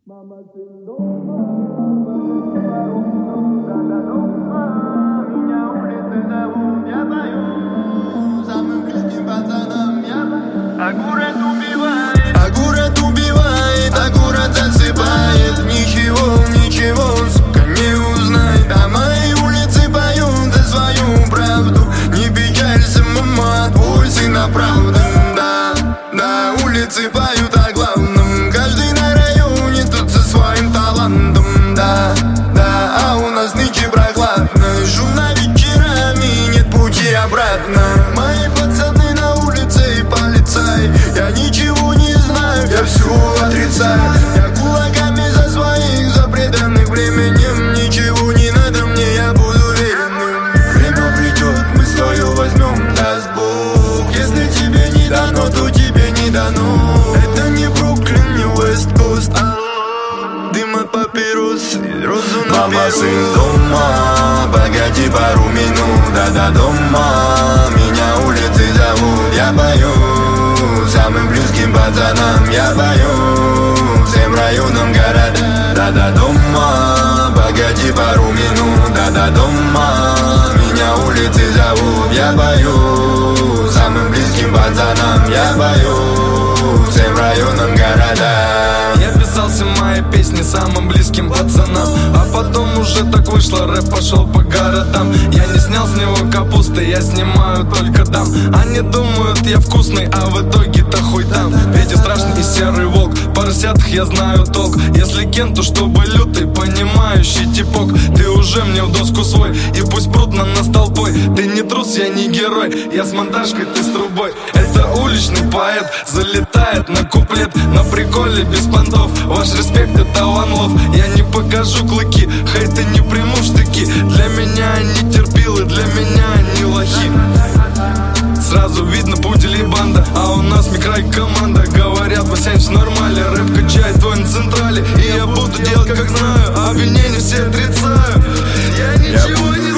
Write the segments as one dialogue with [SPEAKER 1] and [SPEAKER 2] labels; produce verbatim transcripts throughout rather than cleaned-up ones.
[SPEAKER 1] Мама, сын дома, меня улицы зовут, я пою самым близким пацанам, я пою. А город убивает, а город убивает, а город засыпает. Ничего, ничего, сука, не узнает. А мои улицы поют за свою правду. Не печалься, мама, твой сын оправдан. Да, да, улицы поют о главном. Каждый на районе тут со своим талантом. Да, да, а у нас нынче прохладно. Шумно вечерами, нет пути обратно. Мои пацаны на улице и полицай. Я ничего не знаю, я все отрицаю. Я кулаками за своих, за преданных временем. Ничего не надо мне, я буду верным. Время придет, мы свое возьмем, даст Бог. Если тебе не дано, то тебе не дано. Это не Бруклин, не Вест-Кост, а дым от папирос, розу на перу. Мама, сын дома, погоди пару минут. Да-да, дома, меня улицы зовут, я пою самым близким пацанам, я пою всем районам города. Да-да, дома, погоди пару минут. Да-да, дома, меня улицы зовут, я пою самым близким пацанам, я пою всем районам города.
[SPEAKER 2] Я писал все мои песни самым близким пацанам, а потом уже так вышло, рэп пошел по городам. Я не снял с него капусты, я снимаю только дам. Они думают, я вкусный, а в итоге-то хуй там. Петя страшный и серый волк, в поросятах я знаю толк. Если кент, то чтобы лютый, понимающий типок. Ты уже мне в доску свой, и пусть прут на нас толпой. Ты не трус, я не герой, я с монтажкой, ты с трубой. Это уличный поэт, залетает на куплет. На приколе без понтов, ваш респект это one love. Я не покажу клыки, хейты не приму штыки. Для меня они терпилы, для меня они лохи. Сразу видно пудели банда, а у нас микро-команда. Говорят, Васянич нормали, рэп качает твой на централе. И я буду делать как знаю, обвинения все отрицаю. Я ничего не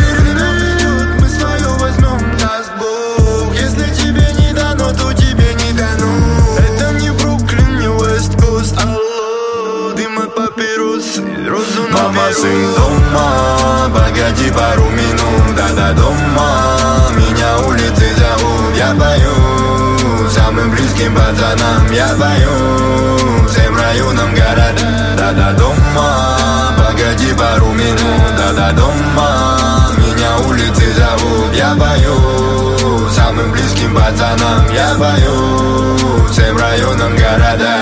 [SPEAKER 2] знаю.
[SPEAKER 1] Мы свое возьмем, даст Бог. Если тебе не дано, то тебе не дано. Это не Бруклин, не Вест-Кост, алло, дым от папирос, розу на перу. Мама, сын дома, погоди пару минут. Да-да, дома, меня улицы зовут, я пою самым близким пацанам, я пою всем районам города. Да-да, дома, погоди пару минут. Да-да, дома, меня улицы зовут, я пою самым близким пацанам, я пою всем районам города.